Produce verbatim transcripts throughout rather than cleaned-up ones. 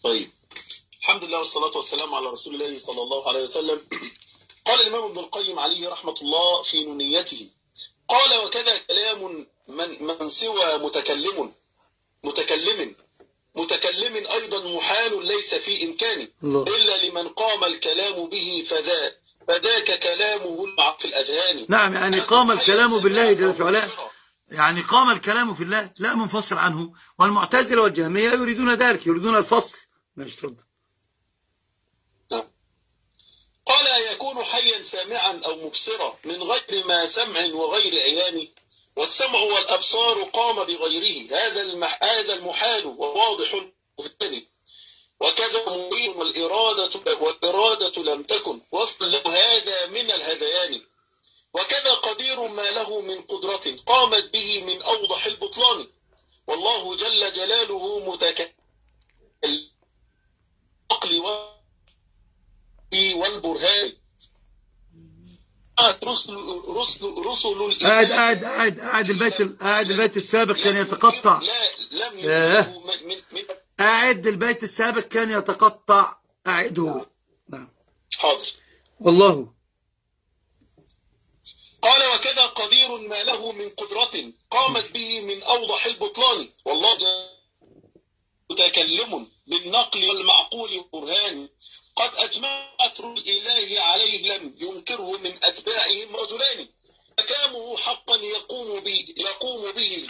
طيب، الحمد لله والصلاة والسلام على رسول الله صلى الله عليه وسلم. قال الإمام ابن القيم عليه رحمة الله في نونيته، قال: وكذا كلام من, من سوى متكلم متكلم متكلم أيضا محال ليس في إمكانه إلا لمن قام الكلام به فذا فذاك كلامه المعق في الأذهان. نعم، يعني قام الكلام بالله جل في علاه، يعني قام الكلام في الله لا منفصل عنه. والمعتزلة والجهمية يريدون ذلك، يريدون الفصل. ماشي، تفضل. قال: يكون حيا سامعا أو مبصرا من غير ما سمع وغير عيان، والسمع والأبصار قام بغيره، هذا المح... هذا المحال وواضح البهتان. وكذا مريد والإرادة والإرادة لم تكن وصل له هذا من الهذيان. وكذا قدير ما له من قدرة قامت به من أوضح البطلان، والله جل جلاله متكلم العقل والبرهان. رسل رسل رسل قاعد قاعد قاعد قاعد البيت قاعد البيت السابق كان يتقطع. لا لم ينزله من من قاعد البيت السابق كان يتقطع. أعده. نعم، حاضر. والله قال: وكذا قدير ما له من قدرة قامت به من أوضح البطلان، والله متكلم بالنقل والمعقول والبرهان. قد أجمعت الإله عليه لم ينكره من أتباعهم رجلان، فكلامه حقا يقوم به يقوم به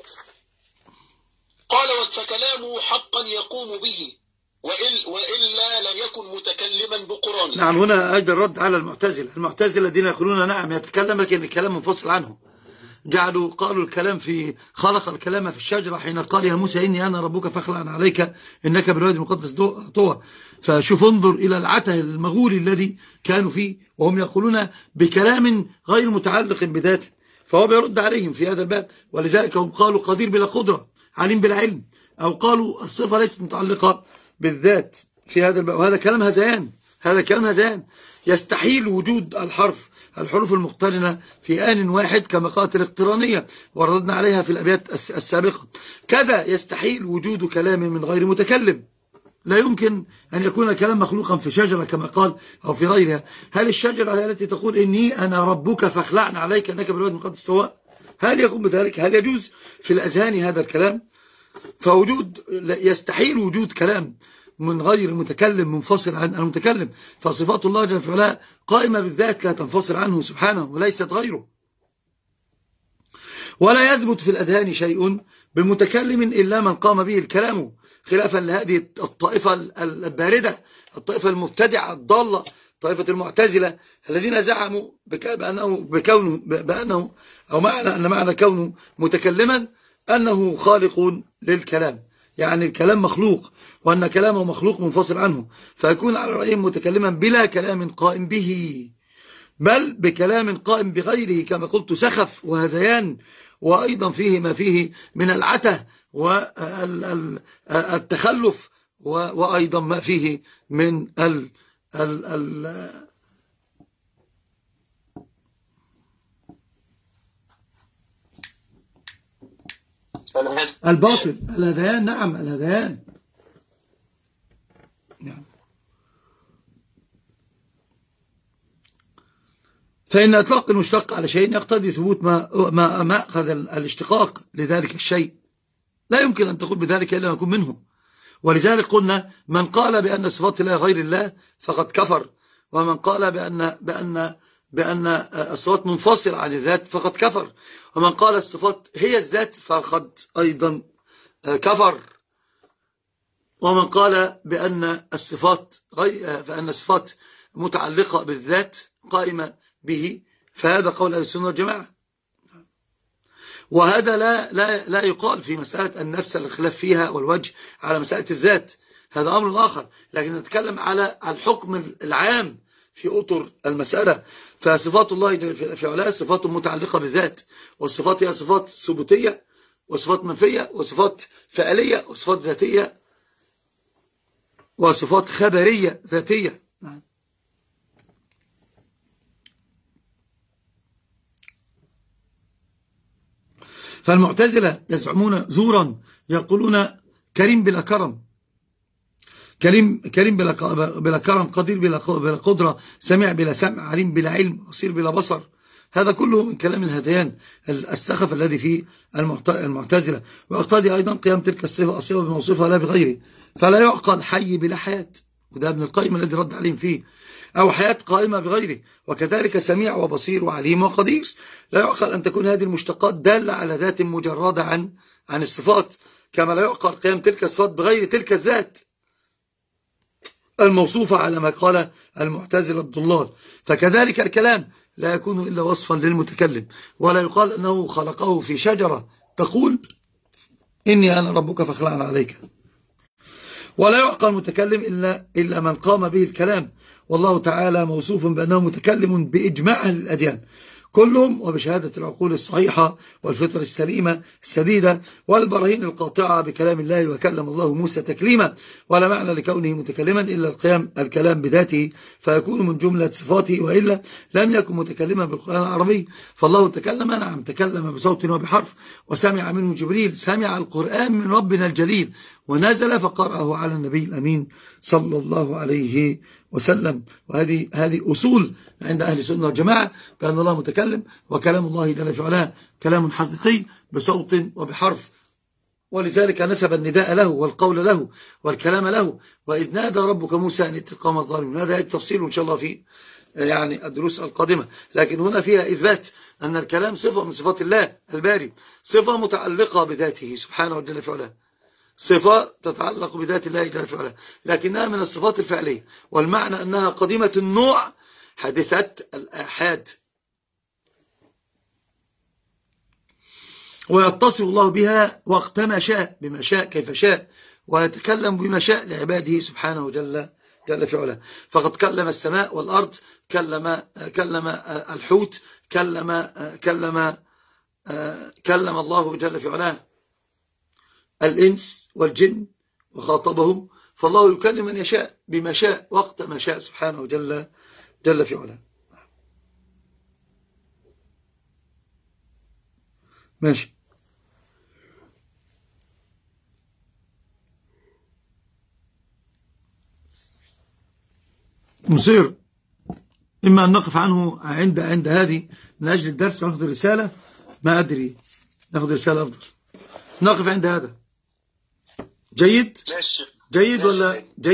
قال: فكلامه حقا يقوم به وإل وإلا لا يكن متكلما بقرآن. نعم، هنا أيضا الرد على المعتزلة. المعتزلة الذين يقولون نعم يتكلم لكن الكلام منفصل عنه. جعلوا قالوا الكلام في خلق الكلام في الشجرة حين قال يا موسى إني أنا ربك فاخلع عليك إنك بالوادي المقدس طوى. فشوف انظر إلى العته المغولي الذي كانوا فيه، وهم يقولون بكلام غير متعلق بذاته، فهو بيرد عليهم في هذا الباب. ولذلك هم قالوا قدير بلا قدرة، عليم بلا علم، أو قالوا الصفة ليست متعلقة بالذات في هذا الباب. وهذا كلام هذيان، هذا كلام هذيان. يستحيل وجود الحرف الحروف المقترنة في آن واحد كما قالت الاقترانية، ورددنا عليها في الأبيات السابقة. كذا يستحيل وجود كلام من غير متكلم. لا يمكن أن يكون كلام مخلوقا في شجرة كما قال أو في غيرها. هل الشجرة هي التي تقول إني أنا ربك فاخلعنا عليك أنك بالوادي المقدس طوى؟ هل يقوم بذلك؟ هل يجوز في الأذهان هذا الكلام؟ فوجود يستحيل وجود كلام من غير متكلم منفصل عن المتكلم. فصفات الله جل وعلا قائمة بالذات لا تنفصل عنه سبحانه وليست غيره. ولا يثبت في الأذهان شيء بمتكلم إلا من قام به الكلام، خلافا لهذه الطائفة الباردة، الطائفة المبتدعة الضالة، طائفة المعتزلة الذين زعموا بأنه بكونه بأنه أو معنى أن معنى كونه متكلما أنه خالق للكلام، يعني الكلام مخلوق، وأن كلامه مخلوق منفصل عنه، فيكون على رأيهم متكلما بلا كلام قائم به، بل بكلام قائم بغيره كما قلت سخف وهذيان، وأيضا فيه ما فيه من العته والتخلف، وأيضا ما فيه من ال ال ال الباطل، الهذيان. نعم، الهذيان. نعم. فإن إطلاق المشتق على شيء يقتضي ثبوت ما ما مأخذ الاشتقاق لذلك الشيء، لا يمكن أن تقول بذلك إلا يكون منه. ولذلك قلنا من قال بأن صفات الله غير الله فقد كفر، ومن قال بأن بأن بأن الصفات منفصلة عن الذات فقد كفر، ومن قال الصفات هي الذات فقد أيضا كفر، ومن قال بأن الصفات غير فأن الصفات متعلقة بالذات قائمة به، فهذا قول أهل السنة والجماعة. وهذا لا لا لا يقال في مسألة النفس الخلاف فيها والوجه على مسألة الذات، هذا أمر آخر، لكن نتكلم على الحكم العام في أطر المسألة. فصفات الله في علاه صفات متعلقة بالذات، والصفات هي صفات ثبوتية وصفات منفية وصفات فعلية وصفات ذاتية وصفات خبرية ذاتية. فالمعتزلة يزعمون زورا، يقولون كريم بلا كرم، كريم كريم بلا بلا كرم، قدير بلا بلا قدرة، سميع بلا سمع، عليم بلا علم، بصير بلا بصر. هذا كله من كلام الهذيان السخف الذي في المعتزلة. ويقتضي أيضا قيام تلك الصفة الصفة بموصوفها لا بغيره، فلا يعقل حي بلا حياة، وده ابن القيم الذي رد عليهم فيه، أو حياة قائمة بغيره. وكذلك سميع وبصير وعليم وقدير، لا يعقل أن تكون هذه المشتقات دالة على ذات مجردة عن عن الصفات، كما لا يعقل قيام تلك الصفات بغير تلك الذات الموصوفة على ما قال المعتزلة الضلال. فكذلك الكلام لا يكون إلا وصفا للمتكلم، ولا يقال أنه خلقه في شجرة تقول إني أنا ربك فاخلع عليك. ولا يعقل المتكلم إلا, إلا من قام به الكلام، والله تعالى موصوف بأنه متكلم بإجماع أهل الأديان كلهم، وبشهادة العقول الصحيحة والفطر السليمة السديدة والبراهين القاطعة بكلام الله. وكلم الله موسى تكليما، ولا معنى لكونه متكلما إلا القيام الكلام بذاته، فيكون من جملة صفاته، وإلا لم يكن متكلما بالقرآن العربي. فالله تكلم، نعم تكلم بصوت وبحرف، وسمع منه جبريل، سمع القرآن من ربنا الجليل، ونزل فقرأه على النبي الأمين صلى الله عليه وسلم. وهذه هذه أصول عند أهل السنة والجماعة، بأن الله متكلم، وكلام الله جل في علاه كلام حقيقي بصوت وبحرف. ولذلك نسب النداء له والقول له والكلام له. وإذ نادى ربك موسى أن ائت القوم الظالمين. هذا التفصيل إن شاء الله في يعني الدروس القادمة، لكن هنا فيها إثبات أن الكلام صفة من صفات الله الباري، صفة متعلقة بذاته سبحانه وجل في علاه، صفة تتعلق بذات الله جل في علاه، لكنها من الصفات الفعلية، والمعنى أنها قديمة النوع حادثة الآحاد، ويتصف الله بها وقت ما شاء بما شاء كيف شاء، ويتكلم بما شاء لعباده سبحانه جل جل في علاه. فقد كلم السماء والأرض، كلم كلم الحوت، كلم كلم كلم الله جل في علاه الإنس والجن وخاطبهم. فالله يكلم من يشاء بما شاء وقت ما شاء سبحانه جل جل في علاه. ماشي. نصير إما أن نقف عنه عند عند هذه من أجل الدرس ونأخذ الرسالة، ما أدري، نأخذ رسالة أفضل، نقف عند هذا. جيد؟ جيد ولا جيد؟